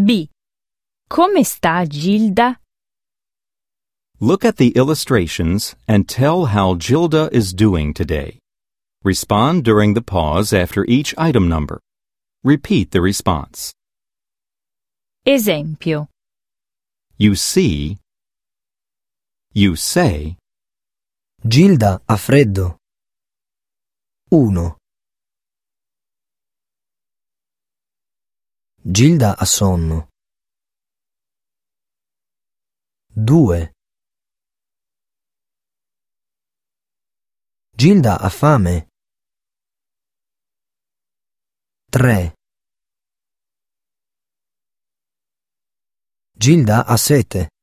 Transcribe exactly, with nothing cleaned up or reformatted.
B. Come sta Gilda? Look at the illustrations and tell how Gilda is doing today. Respond during the pause after each item number. Repeat the response. Esempio. You see. You say. Gilda ha freddo. uno. Gilda ha sonno. due. Gilda ha fame. tre. Gilda ha sete.